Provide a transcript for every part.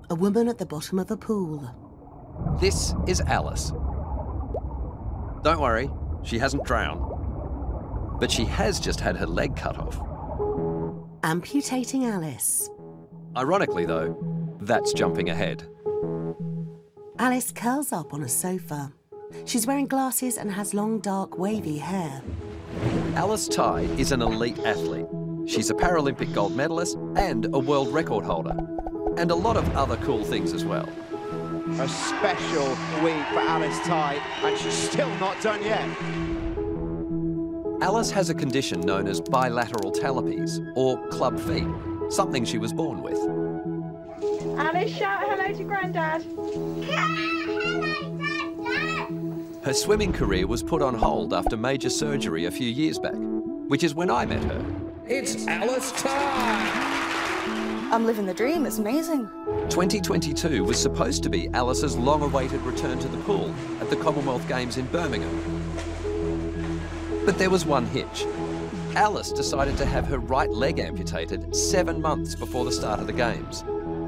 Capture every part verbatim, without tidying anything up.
a woman at the bottom of a pool. This is Alice. Don't worry, she hasn't drowned. But she has just had her leg cut off. Amputating Alice. Ironically, though, that's jumping ahead. Alice curls up on a sofa. She's wearing glasses and has long, dark, wavy hair. Alice Tai is an elite athlete. She's a Paralympic gold medalist and a world record holder. And a lot of other cool things as well. A special week for Alice Tai, and she's still not done yet. Alice has a condition known as bilateral talipes, or club feet, something she was born with. Alice, shout hello to Grandad. Her swimming career was put on hold after major surgery a few years back, which is when I met her. It's Alice Tai! I'm living the dream, it's amazing. twenty twenty-two was supposed to be Alice's long-awaited return to the pool at the Commonwealth Games in Birmingham. But there was one hitch. Alice decided to have her right leg amputated seven months before the start of the Games.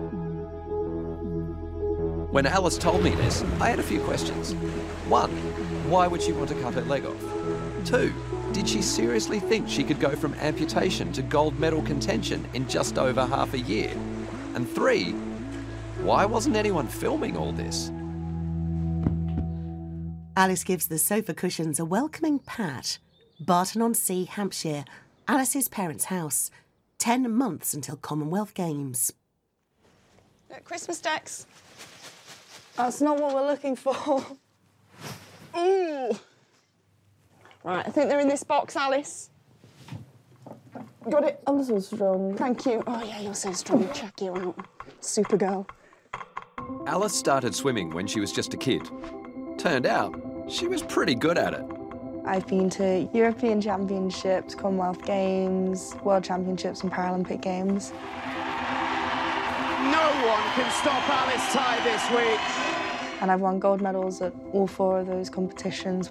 When Alice told me this, I had a few questions. One, why would she want to cut her leg off? Two, did she seriously think she could go from amputation to gold medal contention in just over half a year? And three, why wasn't anyone filming all this? Alice gives the sofa cushions a welcoming pat. Barton-on-Sea, Hampshire, Alice's parents' house. Ten months until Commonwealth Games. Look, Christmas decks. That's not what we're looking for. Ooh. Right, I think they're in this box, Alice. Got it. I'm so strong. Thank you. Oh, yeah, you're so strong. Check you out. Supergirl. Alice started swimming when she was just a kid. Turned out, she was pretty good at it. I've been to European Championships, Commonwealth Games, World Championships and Paralympic Games. No one can stop Alice Tai this week. And I've won gold medals at all four of those competitions.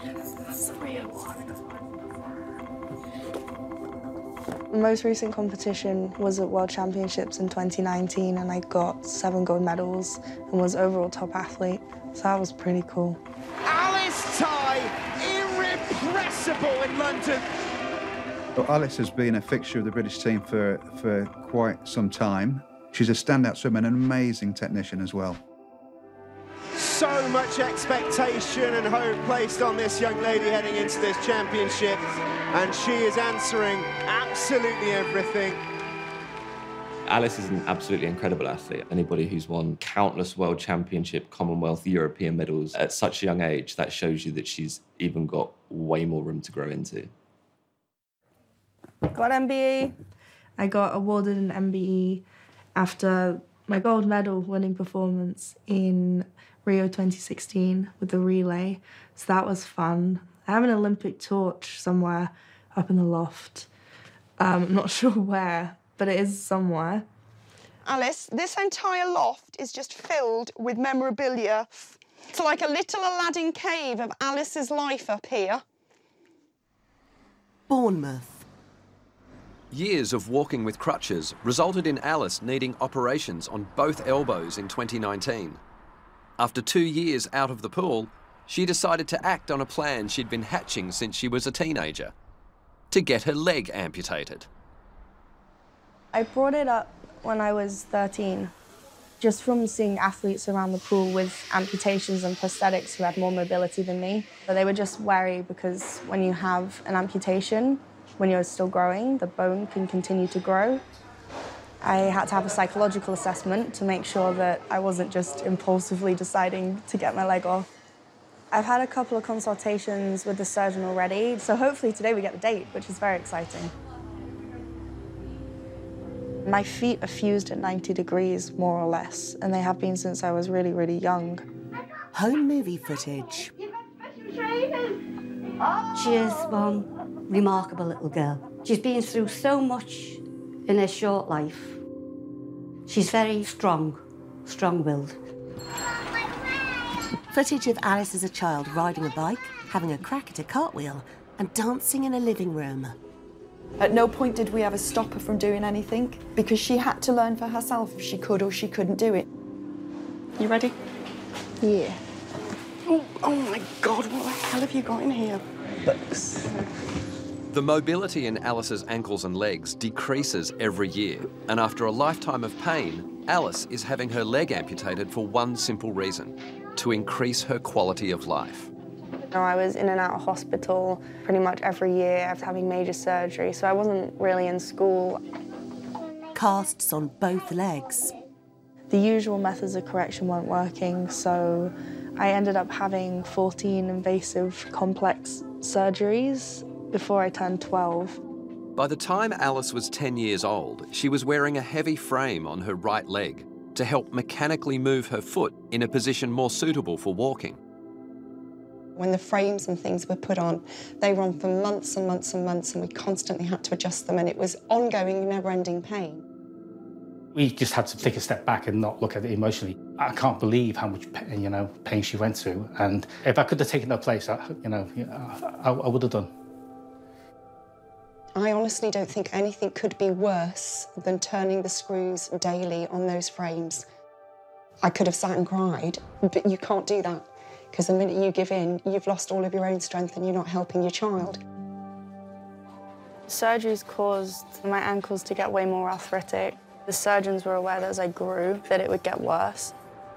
The most recent competition was at World Championships in twenty nineteen, and I got seven gold medals and was overall top athlete, so that was pretty cool. Alice Tai, irrepressible in London. Well, Alice has been a fixture of the British team for, for quite some time. She's a standout swimmer and an amazing technician as well. So much expectation and hope placed on this young lady heading into this championship, and she is answering absolutely everything. Alice is an absolutely incredible athlete. Anybody who's won countless World Championship, Commonwealth, European medals at such a young age, that shows you that she's even got way more room to grow into. Got M B E. I got awarded an M B E after my gold medal winning performance in Rio twenty sixteen with the relay, so that was fun. I have an Olympic torch somewhere up in the loft. Um, I'm not sure where, but it is somewhere. Alice, this entire loft is just filled with memorabilia. It's like a little Aladdin cave of Alice's life up here. Bournemouth. Years of walking with crutches resulted in Alice needing operations on both elbows in twenty nineteen. After two years out of the pool, she decided to act on a plan she'd been hatching since she was a teenager, to get her leg amputated. I brought it up when I was thirteen, just from seeing athletes around the pool with amputations and prosthetics who had more mobility than me. But they were just wary because when you have an amputation, when you're still growing, the bone can continue to grow. I had to have a psychological assessment to make sure that I wasn't just impulsively deciding to get my leg off. I've had a couple of consultations with the surgeon already, so hopefully today we get a date, which is very exciting. My feet are fused at ninety degrees, more or less, and they have been since I was really, really young. Home movie footage. She is one remarkable little girl. She's been through so much in her short life. She's very strong, strong-willed. Footage of Alice as a child riding a bike, having a crack at a cartwheel, and dancing in a living room. At no point did we ever stop her from doing anything, because she had to learn for herself if she could or she couldn't do it. You ready? Yeah. Oh, oh my God, what the hell have you got in here? Books. The mobility in Alice's ankles and legs decreases every year, and after a lifetime of pain, Alice is having her leg amputated for one simple reason: to increase her quality of life. I was in and out of hospital pretty much every year after having major surgery, so I wasn't really in school. Casts on both legs. The usual methods of correction weren't working, so I ended up having fourteen invasive complex surgeries before I turned twelve. By the time Alice was ten years old, she was wearing a heavy frame on her right leg to help mechanically move her foot in a position more suitable for walking. When the frames and things were put on, they were on for months and months and months, and we constantly had to adjust them, and it was ongoing, never-ending pain. We just had to take a step back and not look at it emotionally. I can't believe how much pain, you know, pain she went through, and if I could have taken her place, I, you know, I, I would have done. I honestly don't think anything could be worse than turning the screws daily on those frames. I could have sat and cried, but you can't do that, because the minute you give in, you've lost all of your own strength and you're not helping your child. Surgeries caused my ankles to get way more arthritic. The surgeons were aware that as I grew, that it would get worse.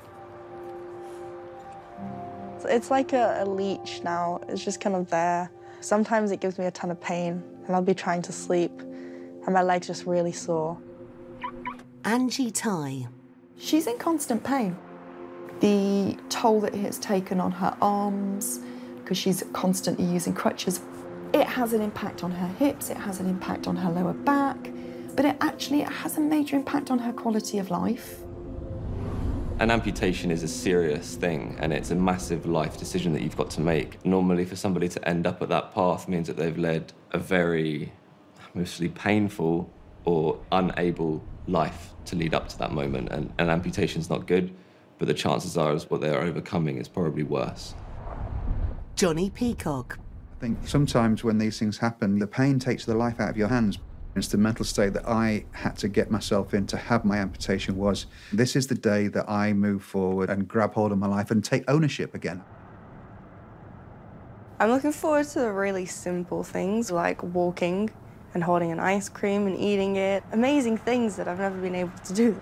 It's like a, a leech now. It's just kind of there. Sometimes it gives me a ton of pain, and I'll be trying to sleep, and my leg's just really sore. Angie Ty. She's in constant pain. The toll that it has taken on her arms, because she's constantly using crutches, it has an impact on her hips, it has an impact on her lower back, but it actually it has a major impact on her quality of life. An amputation is a serious thing, and it's a massive life decision that you've got to make. Normally, for somebody to end up at that path means that they've led a very mostly painful or unable life to lead up to that moment, and an amputation's not good, but the chances are is what they're overcoming is probably worse. Johnny Peacock. I think sometimes when these things happen, the pain takes the life out of your hands. It's the mental state that I had to get myself in to have my amputation was, this is the day that I move forward and grab hold of my life and take ownership again. I'm looking forward to the really simple things like walking and holding an ice cream and eating it. Amazing things that I've never been able to do.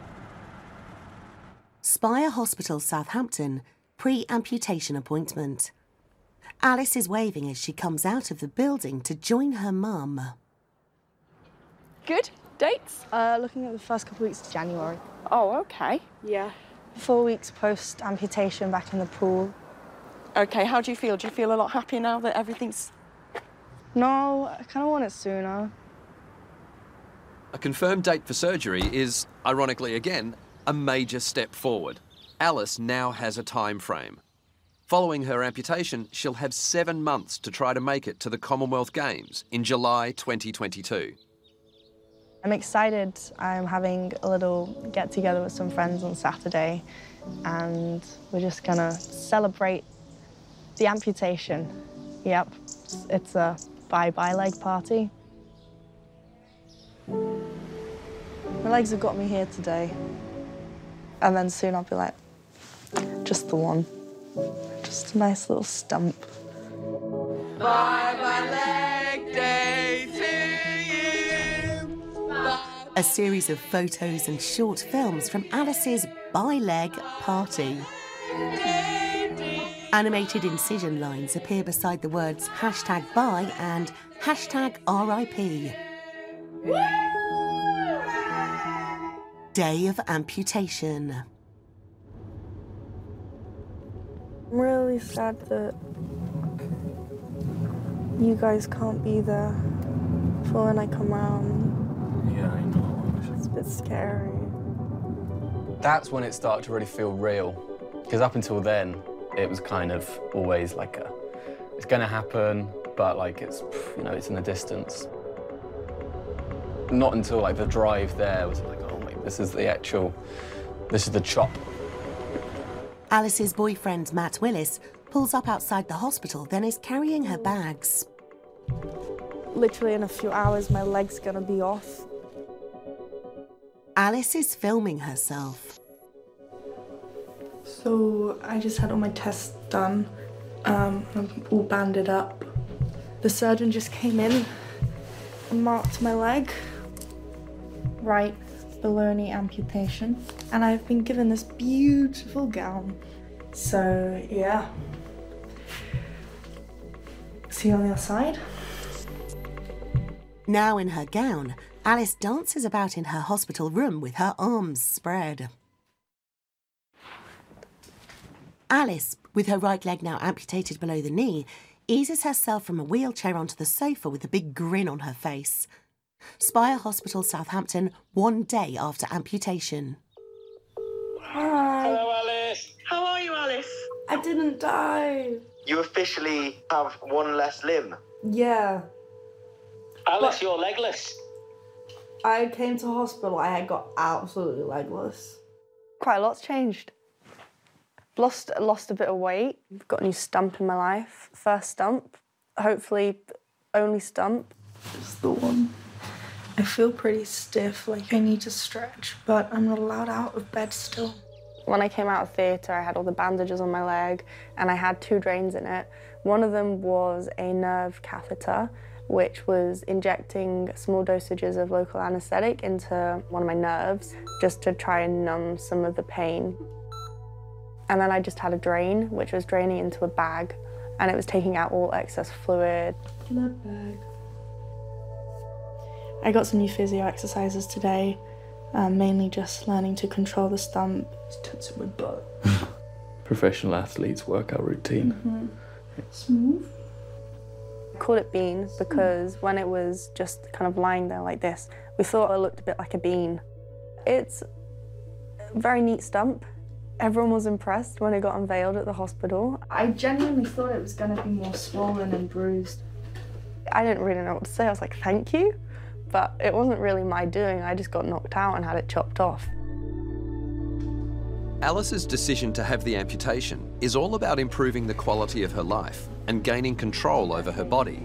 Spire Hospital, Southampton, pre-amputation appointment. Alice is waving as she comes out of the building to join her mum. Good. Dates? Uh, looking at the first couple of weeks of January. Oh, OK. Yeah. Four weeks post-amputation back in the pool. OK, how do you feel? Do you feel a lot happier now that everything's... No, I kind of want it sooner. A confirmed date for surgery is, ironically again, a major step forward. Alice now has a time frame. Following her amputation, she'll have seven months to try to make it to the Commonwealth Games in July twenty twenty-two. I'm excited. I'm having a little get-together with some friends on Saturday, and we're just gonna celebrate the amputation. Yep, it's a bye-bye leg party. My legs have got me here today, and then soon I'll be like, just the one. Just a nice little stump. Bye-bye leg day to you. Bye. A series of photos and short films from Alice's Bye-Leg party. Animated incision lines appear beside the words hashtag bye and hashtag R I P. Day of amputation. I'm really sad that you guys can't be there for when I come round. Yeah, I know. It's a bit scary. That's when it started to really feel real. Because up until then, it was kind of always like a, it's gonna happen, but like it's, you know, it's in the distance. Not until like the drive there was like, oh wait, this is the actual, this is the chop. Alice's boyfriend, Matt Willis, pulls up outside the hospital, then is carrying her bags. Literally in a few hours, my leg's gonna be off. Alice is filming herself. So I just had all my tests done. Um, I'm all banded up. The surgeon just came in and marked my leg. Right below knee amputation. And I've been given this beautiful gown. So, yeah. See you on the other side. Now in her gown, Alice dances about in her hospital room with her arms spread. Alice, with her right leg now amputated below the knee, eases herself from a wheelchair onto the sofa with a big grin on her face. Spire Hospital, Southampton, one day after amputation. Hi. Hello, Alice. How are you, Alice? I didn't die. You officially have one less limb. Yeah. Alice, But- you're legless. I came to hospital, I had got absolutely legless. Quite a lot's changed. Lost, lost a bit of weight. Got a new stump in my life. First stump. Hopefully, only stump. Just the one. I feel pretty stiff, like I need to stretch, but I'm not allowed out of bed still. When I came out of theatre, I had all the bandages on my leg, and I had two drains in it. One of them was a nerve catheter, which was injecting small dosages of local anaesthetic into one of my nerves, just to try and numb some of the pain. And then I just had a drain, which was draining into a bag, and it was taking out all excess fluid. Blood bag. I got some new physio exercises today, um, mainly just learning to control the stump. It's tensing my butt. Professional athletes' workout routine. Mm-hmm. Smooth. I called it bean because when it was just kind of lying there like this, we thought it looked a bit like a bean. It's a very neat stump. Everyone was impressed when it got unveiled at the hospital. I genuinely thought it was going to be more swollen and bruised. I didn't really know what to say. I was like, thank you. But it wasn't really my doing. I just got knocked out and had it chopped off. Alice's decision to have the amputation is all about improving the quality of her life and gaining control over her body.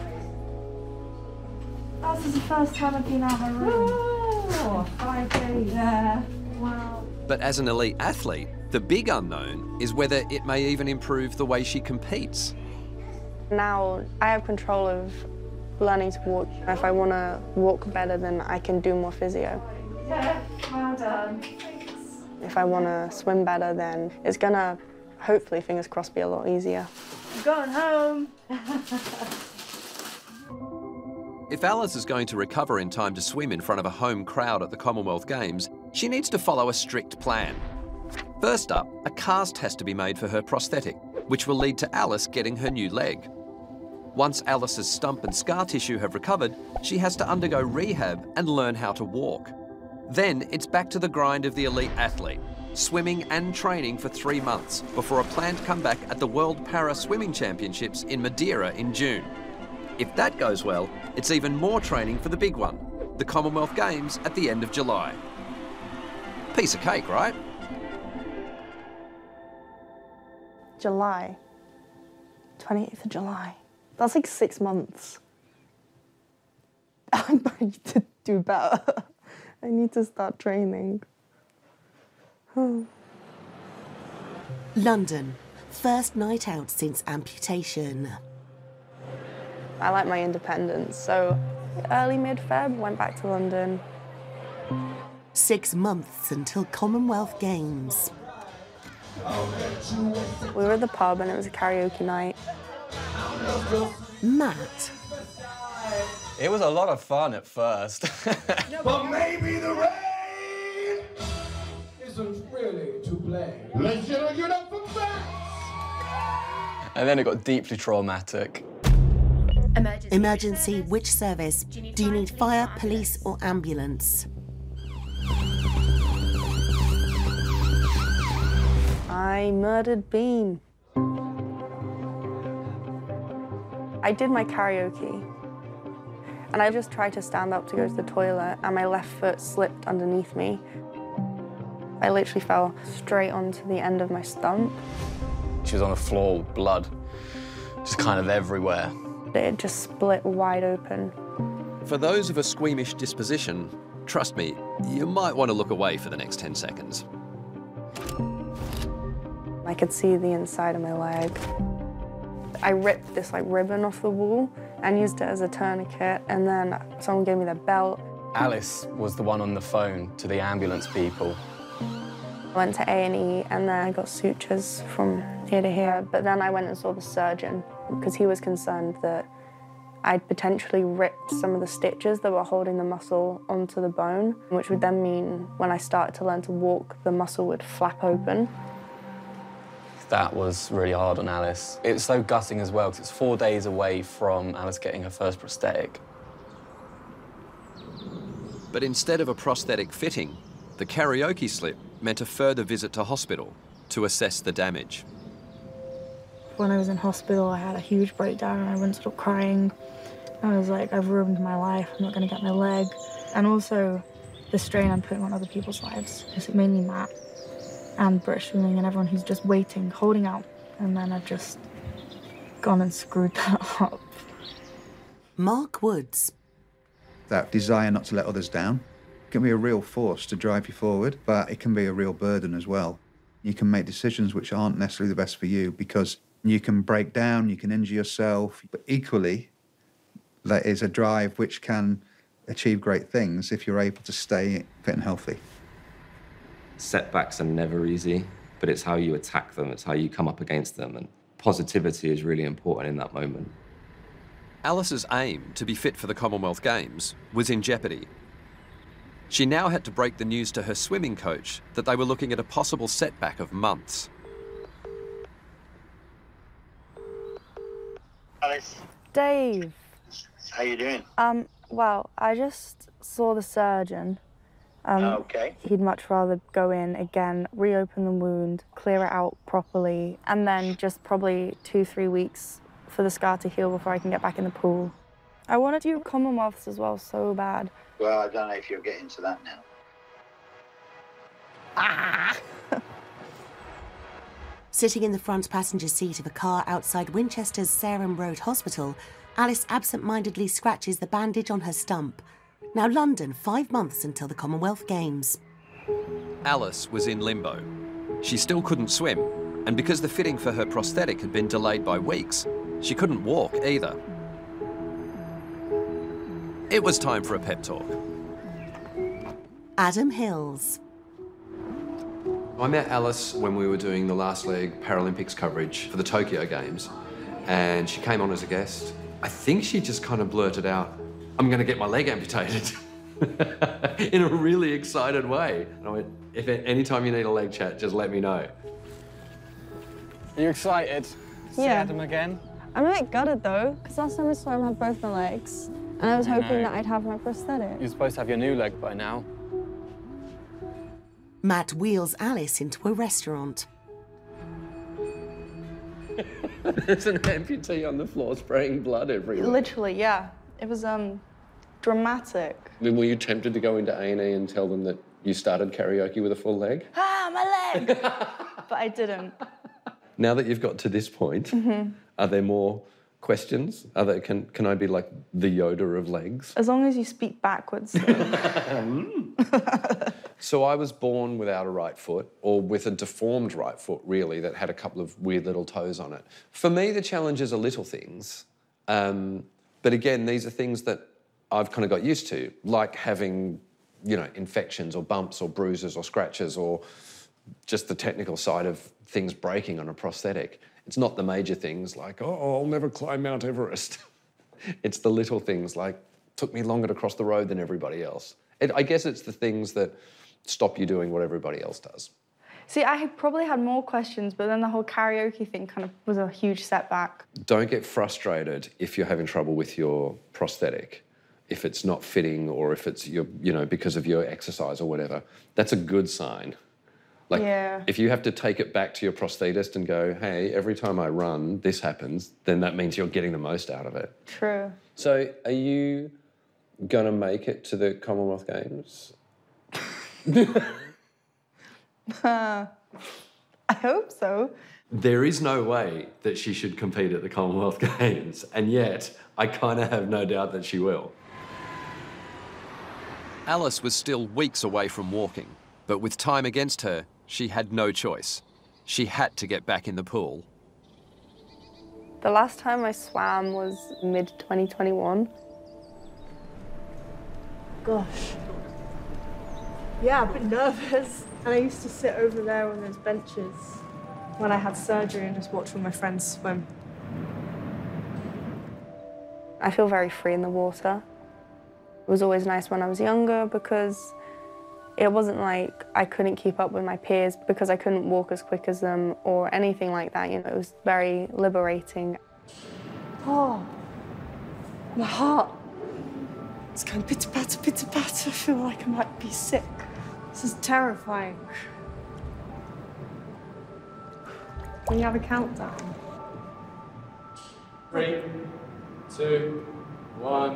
This is the first time I've been out of my room. Oh, five days. Yeah. Wow. But as an elite athlete, the big unknown is whether it may even improve the way she competes. Now I have control of learning to walk. If I want to walk better, then I can do more physio. Yeah, well done. If I want to swim better, then it's going to, hopefully, fingers crossed, be a lot easier. I'm going home. If Alice is going to recover in time to swim in front of a home crowd at the Commonwealth Games, she needs to follow a strict plan. First up, a cast has to be made for her prosthetic, which will lead to Alice getting her new leg. Once Alice's stump and scar tissue have recovered, she has to undergo rehab and learn how to walk. Then it's back to the grind of the elite athlete, swimming and training for three months before a planned comeback at the World Para Swimming Championships in Madeira in June. If that goes well, it's even more training for the big one, the Commonwealth Games at the end of July. Piece of cake, right? July. twenty-eighth of July. That's like six months. I need to do better. I need to start training. London, first night out since amputation. I like my independence, so early mid-Feb, went back to London. Six months until Commonwealth Games. We were at the pub and it was a karaoke night. Matt. It was a lot of fun at first. But maybe the rain isn't really to blame. Let's get it up for facts. And then it got deeply traumatic. Emergency, Emergency which service? Do you need fire, police or ambulance? I murdered Bean. I did my karaoke, and I just tried to stand up to go to the toilet, and my left foot slipped underneath me. I literally fell straight onto the end of my stump. She was on the floor with blood, just kind of everywhere. It just split wide open. For those of a squeamish disposition, trust me, you might want to look away for the next ten seconds. I could see the inside of my leg. I ripped this like ribbon off the wall and used it as a tourniquet, and then someone gave me their belt. Alice was the one on the phone to the ambulance people. I went to A and E and then I got sutures from here to here, but then I went and saw the surgeon because he was concerned that I'd potentially ripped some of the stitches that were holding the muscle onto the bone, which would then mean when I started to learn to walk, the muscle would flap open. That was really hard on Alice. It was so gutting as well, because it's four days away from Alice getting her first prosthetic. But instead of a prosthetic fitting, the karaoke slip meant a further visit to hospital to assess the damage. When I was in hospital, I had a huge breakdown and I went to stop crying. I was like, I've ruined my life, I'm not going to get my leg. And also the strain I'm putting on other people's lives. It's mainly Matt and British Swimming and everyone who's just waiting, holding out. And then I've just gone and screwed that up. Mark Woods. That desire not to let others down can be a real force to drive you forward, but it can be a real burden as well. You can make decisions which aren't necessarily the best for you because you can break down, you can injure yourself, but equally, that is a drive which can achieve great things if you're able to stay fit and healthy. Setbacks are never easy, but it's how you attack them, it's how you come up against them, and positivity is really important in that moment. Alice's aim to be fit for the Commonwealth Games was in jeopardy. She now had to break the news to her swimming coach that they were looking at a possible setback of months. Alice, Dave. how you doing? Um, well, I just saw the surgeon. Um, Okay. He'd much rather go in again, reopen the wound, clear it out properly, and then just probably two, three weeks for the scar to heal before I can get back in the pool. I want to do Commonwealths as well so bad. Well, I don't know if you'll get into that now. Ah! Sitting in the front passenger seat of a car outside Winchester's Sarum Road Hospital, Alice absent-mindedly scratches the bandage on her stump. Now London, five months until the Commonwealth Games. Alice was in limbo. She still couldn't swim, and because the fitting for her prosthetic had been delayed by weeks, she couldn't walk either. It was time for a pep talk. Adam Hills. I met Alice when we were doing the last leg Paralympics coverage for the Tokyo Games, and she came on as a guest. I think she just kind of blurted out, "I'm going to get my leg amputated," in a really excited way. And I went, "If at any time you need a leg chat, just let me know." Are you excited to see Yeah. Adam again? I'm a bit gutted though, because last time I saw him I had both my legs, and I was I hoping know. that I'd have my prosthetic. You're supposed to have your new leg by now. Matt wheels Alice into a restaurant. There's an amputee on the floor spraying blood everywhere. Literally, yeah. It was um dramatic. Were you tempted to go into A and E and tell them that you started karaoke with a full leg? Ah, my leg! But I didn't. Now that you've got to this point, Mhm. are there more questions? Are there, can, can I be like the Yoda of legs? As long as you speak backwards. So I was born without a right foot, or with a deformed right foot, really, that had a couple of weird little toes on it. For me, the challenges are little things. Um, but again, these are things that I've kind of got used to, like having, you know, infections or bumps or bruises or scratches or just the technical side of things breaking on a prosthetic. It's not the major things like, oh, I'll never climb Mount Everest. It's the little things like, took me longer to cross the road than everybody else. It, I guess it's the things that stop you doing what everybody else does. See, I probably had more questions, but then the whole karaoke thing kind of was a huge setback. Don't get frustrated if you're having trouble with your prosthetic, if it's not fitting or if it's, your, you know, because of your exercise or whatever. That's a good sign. Like, Yeah. if you have to take it back to your prosthetist and go, hey, every time I run, this happens, then that means you're getting the most out of it. True. So are you going to make it to the Commonwealth Games? Uh, I hope so. There is no way that she should compete at the Commonwealth Games, and yet I kind of have no doubt that she will. Alice was still weeks away from walking, but with time against her, she had no choice. She had to get back in the pool. The last time I swam was mid twenty twenty-one. Gosh. Yeah, a bit nervous. And I used to sit over there on those benches when I had surgery and just watch all my friends swim. I feel very free in the water. It was always nice when I was younger because it wasn't like I couldn't keep up with my peers because I couldn't walk as quick as them or anything like that. You know, it was very liberating. Oh, my heart. It's going pitter-patter, pitter-patter. I feel like I might be sick. This is terrifying. Can you have a countdown? Three, two, one.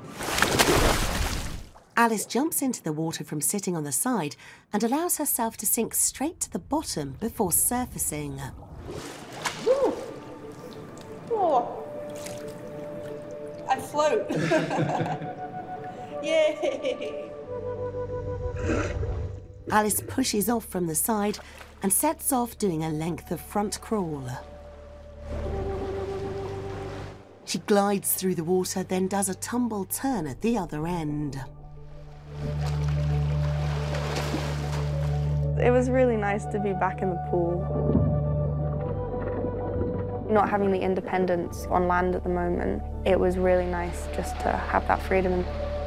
Alice jumps into the water from sitting on the side and allows herself to sink straight to the bottom before surfacing. Woo. Oh. I float. Yay! Alice pushes off from the side and sets off doing a length of front crawl. She glides through the water, then does a tumble turn at the other end. It was really nice to be back in the pool. Not having the independence on land at the moment, it was really nice just to have that freedom.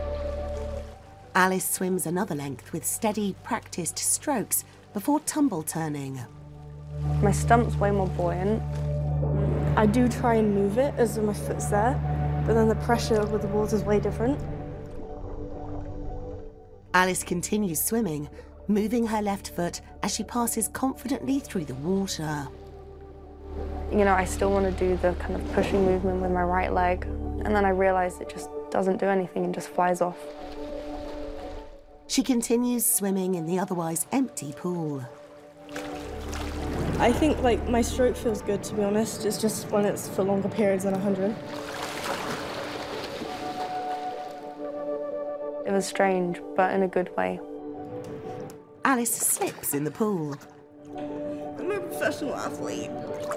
Alice swims another length with steady, practiced strokes before tumble turning. My stump's way more buoyant. I do try and move it as though my foot's there, but then the pressure with the water's way different. Alice continues swimming, moving her left foot as she passes confidently through the water. You know, I still want to do the kind of pushing movement with my right leg, and then I realise it just doesn't do anything and just flies off. She continues swimming in the otherwise empty pool. I think, like, my stroke feels good, to be honest. It's just when it's for longer periods than one hundred. It was strange, but in a good way. Alice slips in the pool. I'm a professional athlete.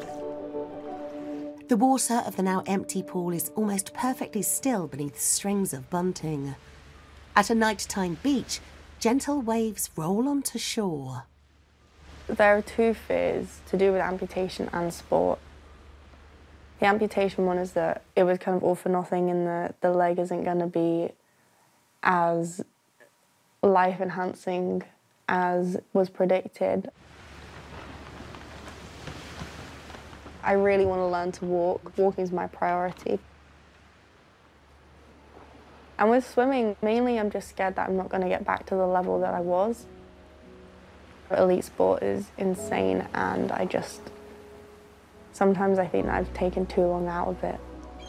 The water of the now empty pool is almost perfectly still beneath strings of bunting. At a nighttime beach, gentle waves roll onto shore. There are two fears to do with amputation and sport. The amputation one is that it was kind of all for nothing and the, the leg isn't going to be as life-enhancing as was predicted. I really want to learn to walk. Walking is my priority. And with swimming, mainly I'm just scared that I'm not going to get back to the level that I was. Elite sport is insane, and I just, sometimes I think that I've taken too long out of it.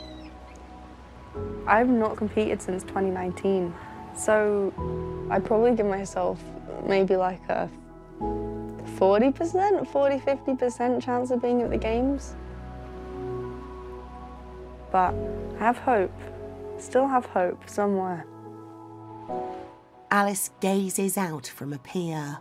I've not competed since twenty nineteen, so I'd probably give myself maybe like a forty percent, forty, fifty percent chance of being at the Games. But I have hope, still have hope somewhere. Alice gazes out from a pier.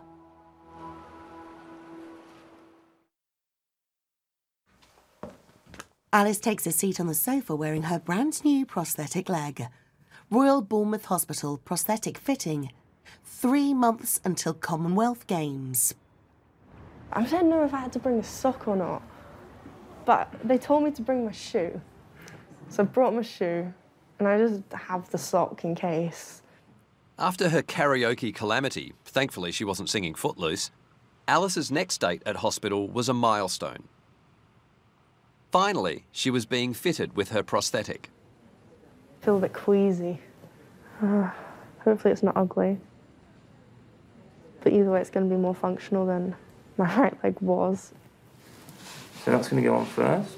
Alice takes a seat on the sofa wearing her brand new prosthetic leg. Royal Bournemouth Hospital prosthetic fitting. Three months until Commonwealth Games. I don't know if I had to bring a sock or not, but they told me to bring my shoe. So I brought my shoe, and I just have the sock in case. After her karaoke calamity, thankfully she wasn't singing Footloose, Alice's next date at hospital was a milestone. Finally, she was being fitted with her prosthetic. I feel a bit queasy. Uh, hopefully it's not ugly. But either way, it's going to be more functional than my right leg was. So that's going to go on first.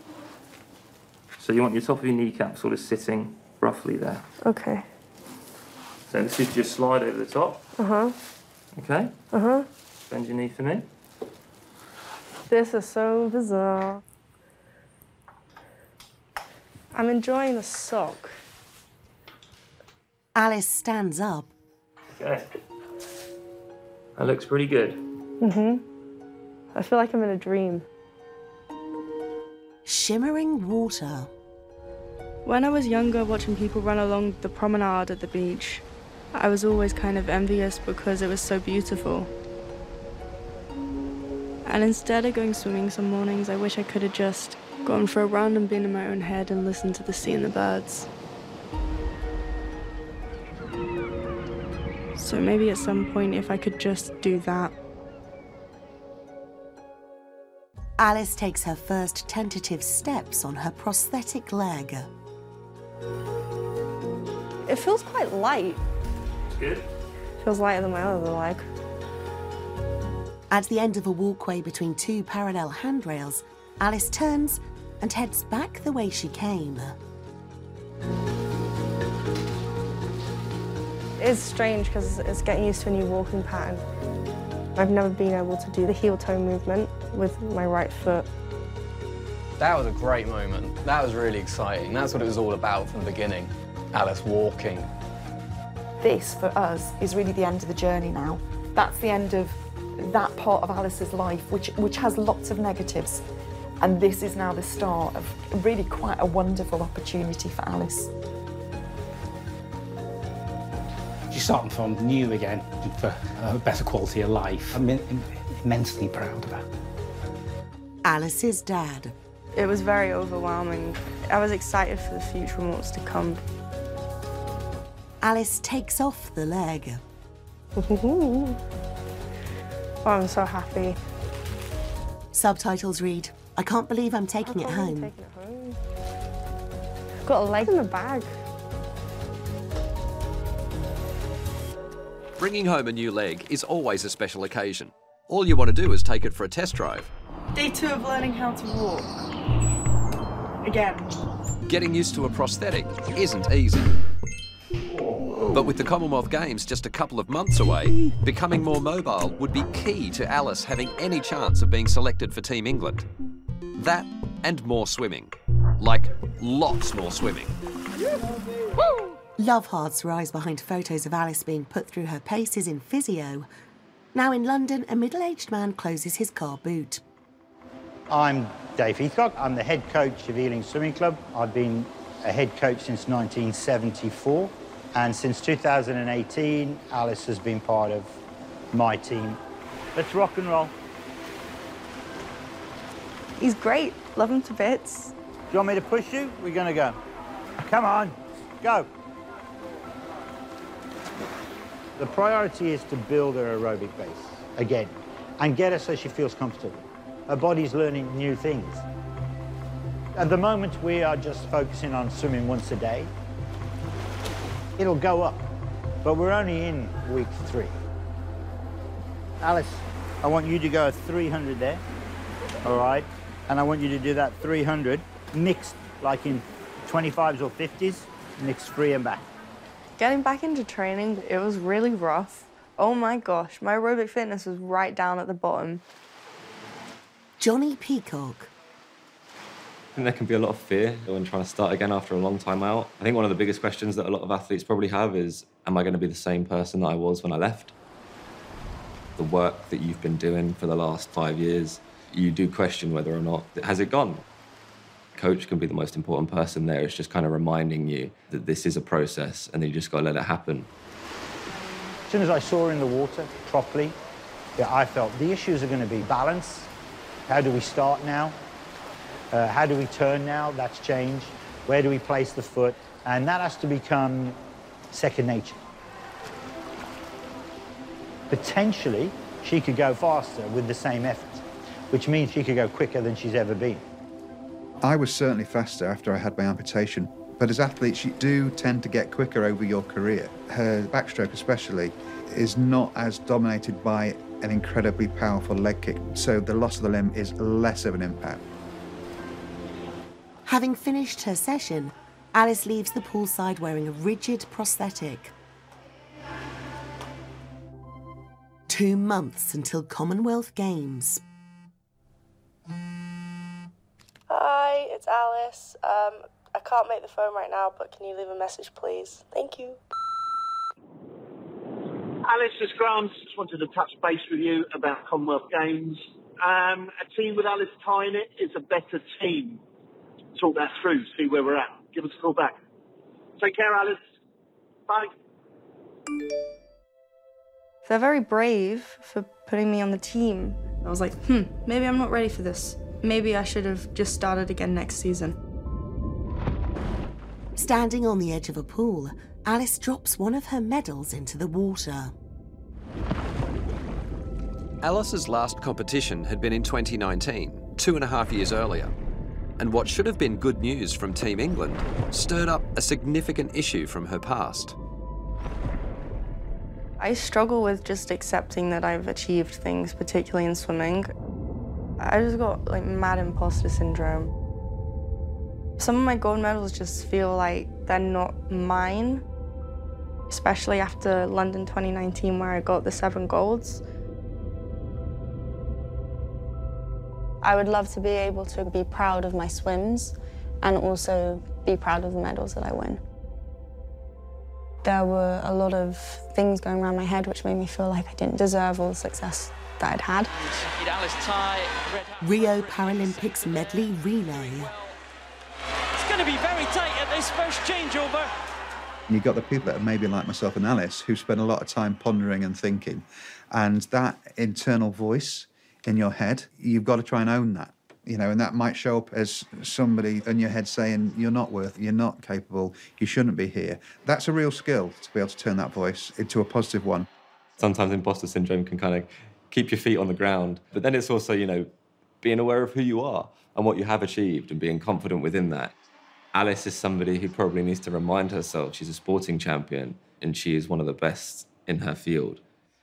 So you want your top of your kneecap sort of sitting roughly there. Okay. So this is just slide over the top. Uh-huh. Okay? Uh-huh. Bend your knee for me. This is so bizarre. I'm enjoying the sock. Alice stands up. Okay. That looks pretty good. Mm-hmm. I feel like I'm in a dream. Shimmering water. When I was younger, watching people run along the promenade at the beach, I was always kind of envious because it was so beautiful. And instead of going swimming some mornings, I wish I could have just gone for a run and been in my own head and listened to the sea and the birds. So maybe at some point, if I could just do that. Alice takes her first tentative steps on her prosthetic leg. It feels quite light. Good. Feels lighter than my other leg. At the end of a walkway between two parallel handrails, Alice turns and heads back the way she came. It's strange because it's getting used to a new walking pattern. I've never been able to do the heel toe movement with my right foot. That was a great moment. That was really exciting. That's what it was all about from the beginning. Alice walking. This, for us, is really the end of the journey now. That's the end of that part of Alice's life, which, which has lots of negatives. And this is now the start of really quite a wonderful opportunity for Alice. She's starting from new again for a better quality of life. I'm in, immensely proud of her. Alice's dad. It was very overwhelming. I was excited for the future and what's to come. Alice takes off the leg. Oh, I'm so happy. Subtitles read, "I can't believe I'm taking it home." Taking it home. Got a leg in the bag. Bringing home a new leg is always a special occasion. All you want to do is take it for a test drive. Day two of learning how to walk. Again. Getting used to a prosthetic isn't easy. But with the Commonwealth Games just a couple of months away, becoming more mobile would be key to Alice having any chance of being selected for Team England. That and more swimming. Like, lots more swimming. Love hearts rise behind photos of Alice being put through her paces in physio. Now in London, a middle-aged man closes his car boot. I'm Dave Heathcock. I'm the head coach of Ealing Swimming Club. I've been a head coach since nineteen seventy-four. And since two thousand eighteen, Alice has been part of my team. Let's rock and roll. He's great. Love him to bits. Do you want me to push you? We're going to go. Come on, go. The priority is to build her aerobic base, again, and get her so she feels comfortable. Her body's learning new things. At the moment, we are just focusing on swimming once a day. It'll go up, but we're only in week three. Alice, I want you to go three hundred there, all right? And I want you to do that three hundred mixed, like in twenty-fives or fifties, mixed free and back. Getting back into training, it was really rough. Oh my gosh, my aerobic fitness was right down at the bottom. Johnny Peacock. I think there can be a lot of fear when trying to start again after a long time out. I think one of the biggest questions that a lot of athletes probably have is, am I going to be the same person that I was when I left? The work that you've been doing for the last five years, you do question whether or not, has it gone? Coach can be the most important person there. It's just kind of reminding you that this is a process and you just got to let it happen. As soon as I saw her in the water properly, yeah, I felt the issues are going to be balance. How do we start now? Uh, how do we turn now? That's changed. Where do we place the foot? And that has to become second nature. Potentially, she could go faster with the same effort, which means she could go quicker than she's ever been. I was certainly faster after I had my amputation, but as athletes, you do tend to get quicker over your career. Her backstroke especially is not as dominated by an incredibly powerful leg kick, so the loss of the limb is less of an impact. Having finished her session, Alice leaves the poolside wearing a rigid prosthetic. Two months until Commonwealth Games. it's Alice. Um, I can't make the phone right now, but can you leave a message, please? Thank you. Alice, it's Grant. Just wanted to touch base with you about Commonwealth Games. Um, a team with Alice tying it is a better team. Talk that through, see where we're at. Give us a call back. Take care, Alice. Bye. They're very brave for putting me on the team. I was like, hmm, maybe I'm not ready for this. Maybe I should have just started again next season. Standing on the edge of a pool, Alice drops one of her medals into the water. Alice's last competition had been in twenty nineteen, two and a half years earlier. And what should have been good news from Team England stirred up a significant issue from her past. I struggle with just accepting that I've achieved things, particularly in swimming. I just got like mad imposter syndrome. Some of my gold medals just feel like they're not mine, especially after London twenty nineteen where I got the seven golds. I would love to be able to be proud of my swims and also be proud of the medals that I win. There were a lot of things going around my head which made me feel like I didn't deserve all the success that I'd had. Rio Paralympics medley relay. It's going to be very tight at this first changeover. You've got the people that are maybe like myself and Alice who spend a lot of time pondering and thinking. And that internal voice in your head, you've got to try and own that. You know, and that might show up as somebody in your head saying, you're not worth it, you're not capable, you shouldn't be here. That's a real skill, to be able to turn that voice into a positive one. Sometimes imposter syndrome can kind of keep your feet on the ground. But then it's also, you know, being aware of who you are and what you have achieved and being confident within that. Alice is somebody who probably needs to remind herself she's a sporting champion and she is one of the best in her field.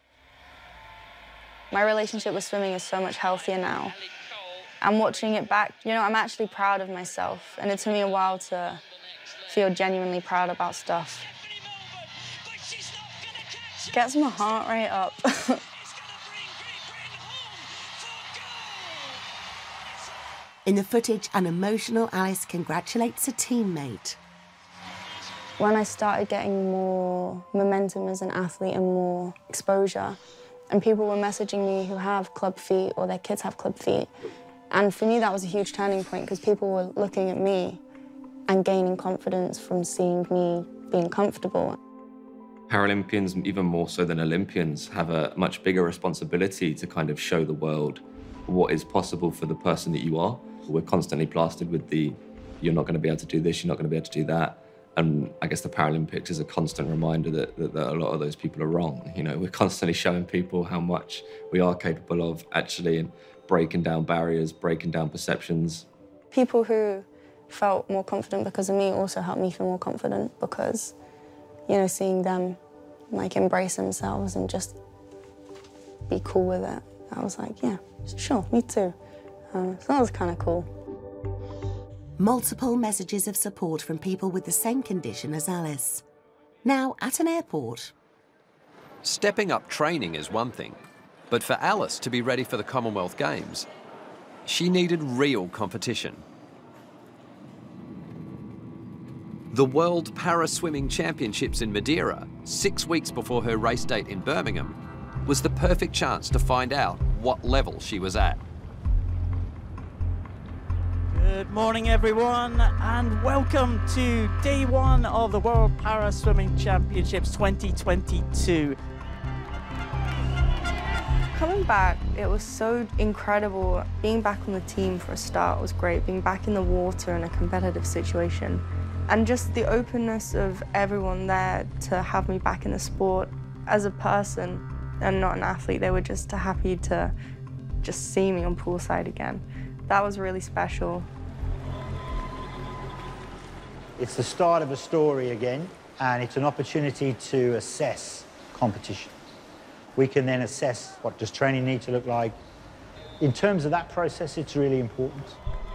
My relationship with swimming is so much healthier now. And watching it back, you know, I'm actually proud of myself. And it took me a while to feel genuinely proud about stuff. Gets my heart rate up. In the footage, an emotional Alice congratulates a teammate. When I started getting more momentum as an athlete and more exposure, and people were messaging me who have club feet or their kids have club feet, and for me that was a huge turning point because people were looking at me and gaining confidence from seeing me being comfortable. Paralympians, even more so than Olympians, have a much bigger responsibility to kind of show the world what is possible for the person that you are. We're constantly plastered with the, you're not going to be able to do this, you're not going to be able to do that. And I guess the Paralympics is a constant reminder that, that, that a lot of those people are wrong. You know, we're constantly showing people how much we are capable of actually and breaking down barriers, breaking down perceptions. People who felt more confident because of me also helped me feel more confident because, you know, seeing them like embrace themselves and just be cool with it. I was like, yeah, sure, me too. Um, so that was kind of cool. Multiple messages of support from people with the same condition as Alice. Now at an airport. Stepping up training is one thing, but for Alice to be ready for the Commonwealth Games, she needed real competition. The World Para-Swimming Championships in Madeira, six weeks before her race date in Birmingham, was the perfect chance to find out what level she was at. Good morning, everyone, and welcome to day one of the World Para-Swimming Championships twenty twenty-two. Coming back, it was so incredible. Being back on the team for a start was great. Being back in the water in a competitive situation. And just the openness of everyone there to have me back in the sport as a person and not an athlete. They were just happy to just see me on poolside again. That was really special. It's the start of a story again, and it's an opportunity to assess competition. We can then assess what does training need to look like. In terms of that process, it's really important.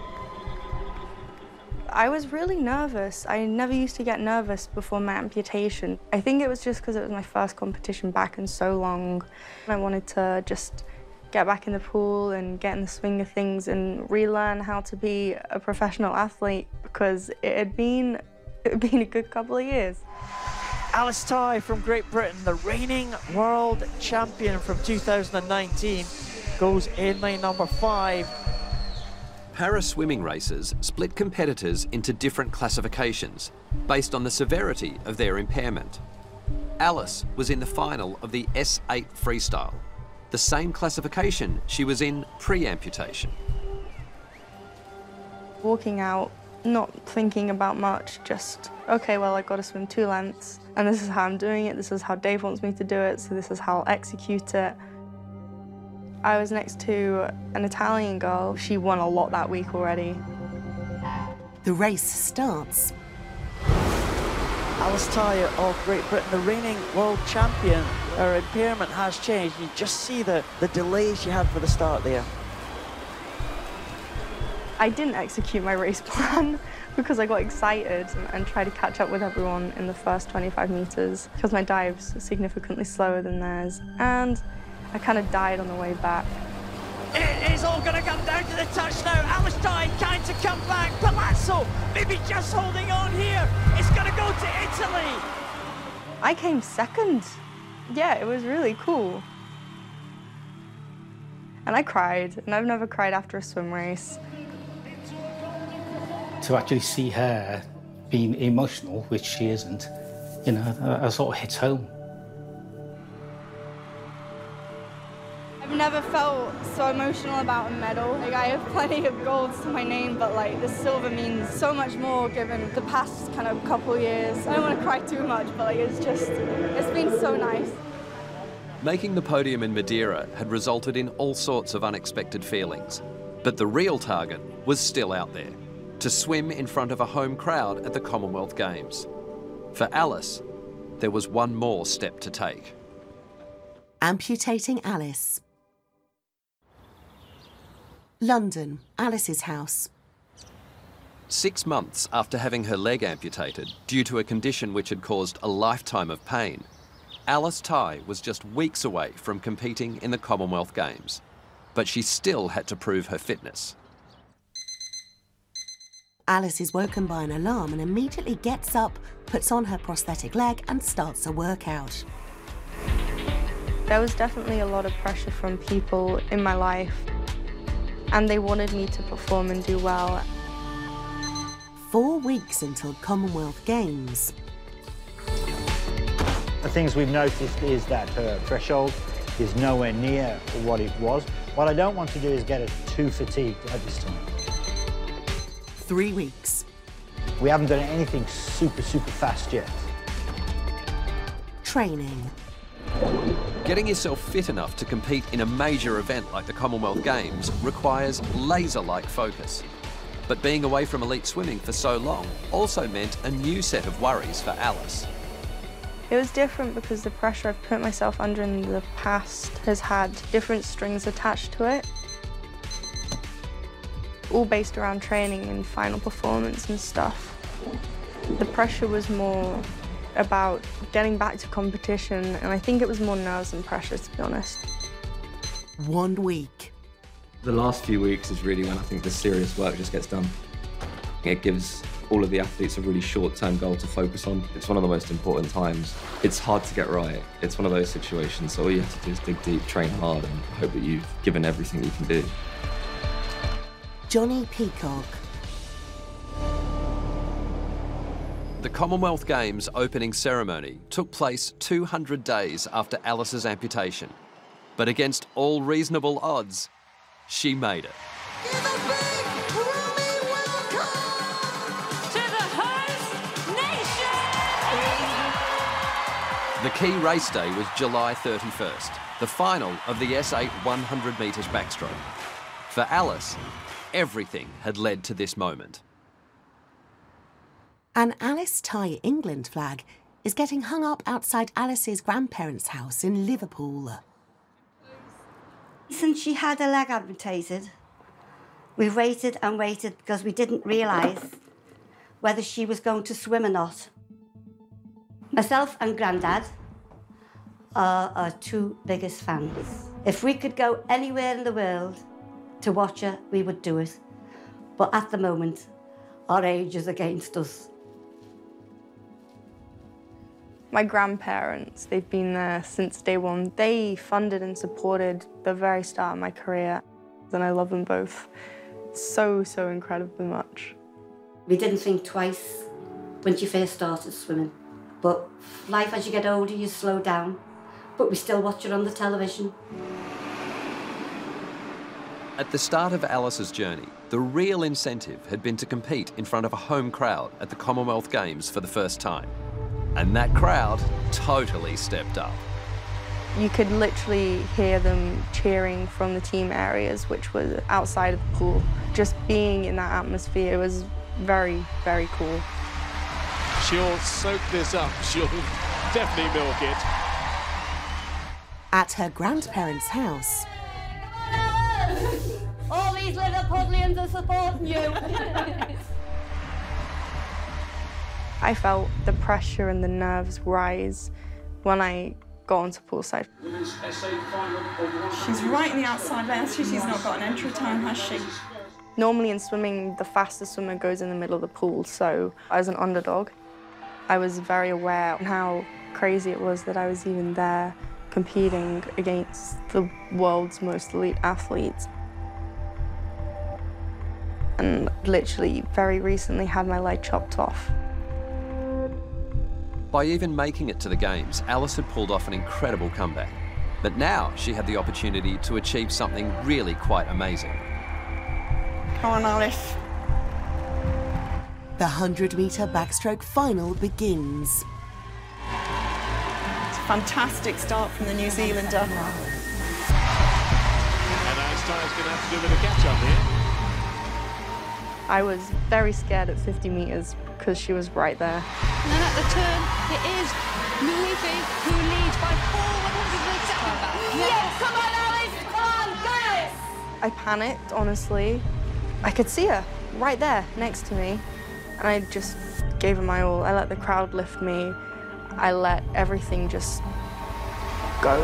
I was really nervous. I never used to get nervous before my amputation. I think it was just because it was my first competition back in so long. I wanted to just get back in the pool and get in the swing of things and relearn how to be a professional athlete, because it had been, it had been a good couple of years. Alice Tighe from Great Britain, the reigning world champion from two thousand nineteen, goes in lane number five. Para swimming races split competitors into different classifications based on the severity of their impairment. Alice was in the final of the S eight freestyle, the same classification she was in pre-amputation. Walking out, not thinking about much, just, okay, well, I've got to swim two lengths, and this is how I'm doing it, this is how Dave wants me to do it, so this is how I'll execute it. I was next to an Italian girl. She won a lot that week already. The race starts. Alice Tighe of Great Britain, the reigning world champion. Her impairment has changed. You just see the, the delay she had for the start there. I didn't execute my race plan because I got excited and tried to catch up with everyone in the first twenty-five metres because my dive's significantly slower than theirs. And I kind of died on the way back. It is all going to come down to the touch now. Alice Tighe trying to come back. Palazzo maybe just holding on here. It's going to go to Italy. I came second. Yeah, it was really cool. And I cried, and I've never cried after a swim race. To actually see her being emotional, which she isn't, you know, I sort of hits home. I've never felt so emotional about a medal. Like, I have plenty of golds to my name, but like the silver means so much more given the past kind of couple years. I don't want to cry too much, but like it's just, it's been so nice. Making the podium in Madeira had resulted in all sorts of unexpected feelings, but the real target was still out there, to swim in front of a home crowd at the Commonwealth Games. For Alice, there was one more step to take. Amputating Alice. London, Alice's house. Six months after having her leg amputated due to a condition which had caused a lifetime of pain, Alice Tighe was just weeks away from competing in the Commonwealth Games, but she still had to prove her fitness. Alice is woken by an alarm and immediately gets up, puts on her prosthetic leg and starts a workout. There was definitely a lot of pressure from people in my life, and they wanted me to perform and do well. Four weeks until Commonwealth Games. The things we've noticed is that her threshold is nowhere near what it was. What I don't want to do is get her too fatigued at this time. Three weeks. We haven't done anything super, super fast yet. Training. Getting yourself fit enough to compete in a major event like the Commonwealth Games requires laser-like focus. But being away from elite swimming for so long also meant a new set of worries for Alice. It was different because the pressure I've put myself under in the past has had different strings attached to it, all based around training and final performance and stuff. The pressure was more about getting back to competition, and I think it was more nerves and pressure, to be honest. One week. The last few weeks is really when I think the serious work just gets done. It gives all of the athletes a really short-term goal to focus on. It's one of the most important times. It's hard to get right. It's one of those situations, so all you have to do is dig deep, train hard, and hope that you've given everything you can do. Johnny Peacock. The Commonwealth Games opening ceremony took place two hundred days after Alice's amputation. But against all reasonable odds, she made it. To the host nation! The key race day was July thirty-first, the final of the S eight one hundred metres backstroke. For Alice, everything had led to this moment. An Alice Tighe England flag is getting hung up outside Alice's grandparents' house in Liverpool. Since she had her leg amputated, we waited and waited because we didn't realise whether she was going to swim or not. Myself and Grandad are our two biggest fans. If we could go anywhere in the world to watch her, we would do it. But at the moment, our age is against us. My grandparents, they've been there since day one. They funded and supported the very start of my career, and I love them both so, so incredibly much. We didn't think twice when she first started swimming, but life as you get older, you slow down, but we still watch her on the television. At the start of Alice's journey, the real incentive had been to compete in front of a home crowd at the Commonwealth Games for the first time. And that crowd totally stepped up. You could literally hear them cheering from the team areas, which was outside of the pool. Just being in that atmosphere was very, very cool. She'll soak this up. She'll definitely milk it. At her grandparents' house, all these Liverpudlians are supporting you. I felt the pressure and the nerves rise when I got onto poolside. She's right in the outside there, so she's not got an entry time, has she? Normally in swimming, the fastest swimmer goes in the middle of the pool, so as an underdog, I was very aware of how crazy it was that I was even there competing against the world's most elite athletes. And literally very recently had my leg chopped off. By even making it to the Games, Alice had pulled off an incredible comeback. But now she had the opportunity to achieve something really quite amazing. Come on, Alice. The hundred metre backstroke final begins. It's a fantastic start from the New Zealander. And Alice Tyer's going to have to do a bit of catch-up here. I was very scared at fifty metres because she was right there. And then at the turn, it is Louise who leads by four one hundredths seconds. Yes, come on, Alice, come on, guys! I panicked, honestly. I could see her right there next to me, and I just gave her my all. I let the crowd lift me. I let everything just go.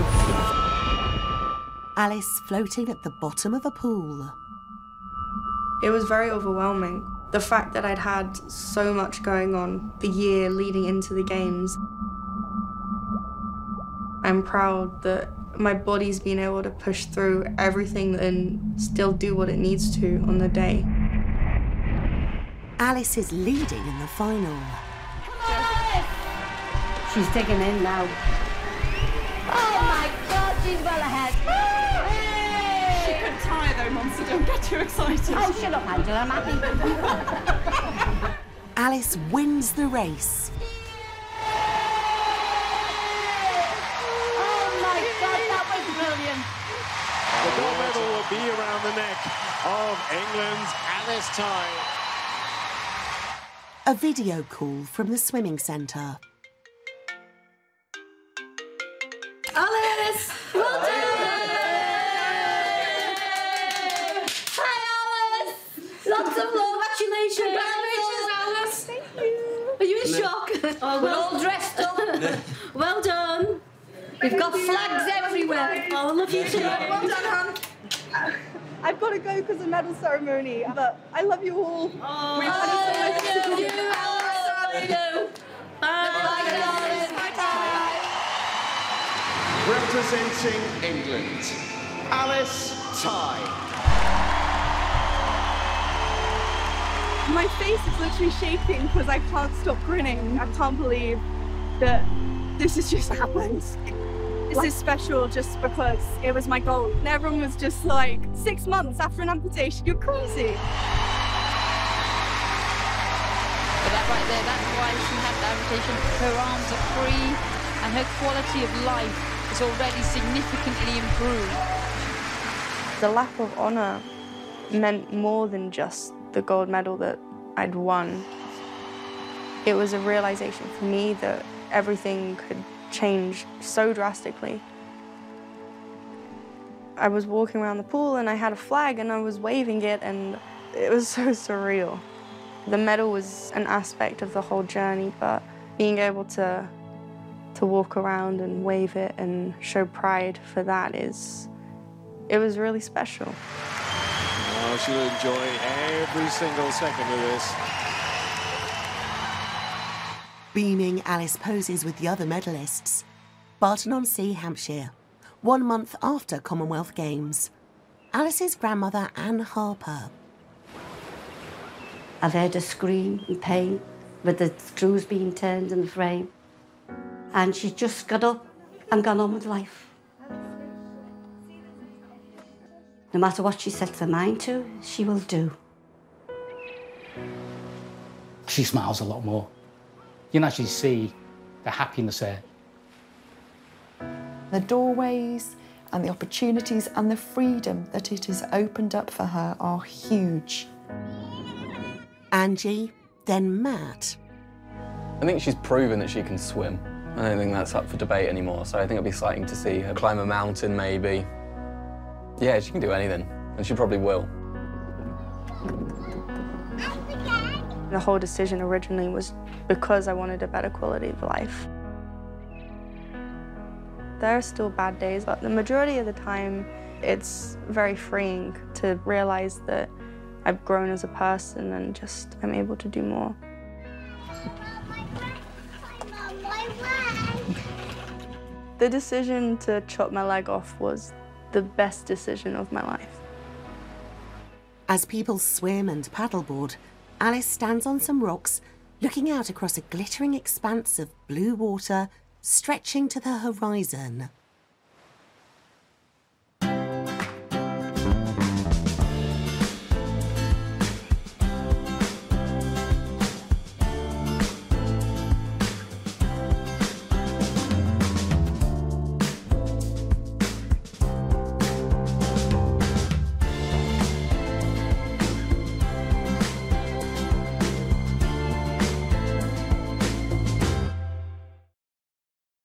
Alice floating at the bottom of a pool. It was very overwhelming. The fact that I'd had so much going on the year leading into the Games. I'm proud that my body's been able to push through everything and still do what it needs to on the day. Alice is leading in the final. She's digging in now. Oh my God, she's well ahead. She couldn't tire though, Monster, don't get too excited. Oh, shut up, Angela, I'm happy. Alice wins the race. Oh my God, that was brilliant. The gold medal will be around the neck of England's Alice Tyer. A video call from the swimming centre. Alice, well done. Hi, Alice. Lots of love. Congratulations. Congratulations, Alice. Thank you. Are you in shock? Oh, we're all dressed up. Well done. We've got flags everywhere. Oh, I love you too. Well done, Han. I've got to go because of medal ceremony, but I love you all. Oh, We've had I so much love you. I love you. Bye, Alice. Representing England, Alice Tyer. My face is literally shaking because I can't stop grinning. I can't believe that this has just happened. This is special just because it was my goal. And everyone was just like, six months after an amputation, you're crazy. But that right there, that's why she had the amputation. Her arms are free and her quality of life is already significantly improved. The lap of honour meant more than just the gold medal that I'd won. It was a realisation for me that everything could change so drastically. I was walking around the pool and I had a flag and I was waving it and it was so surreal. The medal was an aspect of the whole journey, but being able to, to walk around and wave it and show pride for that is, It was really special. Oh, she'll enjoy every single second of this. Beaming, Alice poses with the other medalists. Barton-on-Sea, Hampshire, one month after Commonwealth Games. Alice's grandmother, Anne Harper. I've heard her scream in pain with the screws being turned in the frame. And she just got up and gone on with life. No matter what she sets her mind to, she will do. She smiles a lot more. You can actually see the happiness there. The doorways and the opportunities and the freedom that it has opened up for her are huge. Angie, then Matt. I think she's proven that she can swim. I don't think that's up for debate anymore, so I think it'll be exciting to see her climb a mountain, maybe. Yeah, she can do anything, and she probably will. The whole decision originally was because I wanted a better quality of life. There are still bad days, but the majority of the time, it's very freeing to realise that I've grown as a person and just I'm able to do more. The decision to chop my leg off was the best decision of my life. As people swim and paddleboard, Alice stands on some rocks, looking out across a glittering expanse of blue water stretching to the horizon.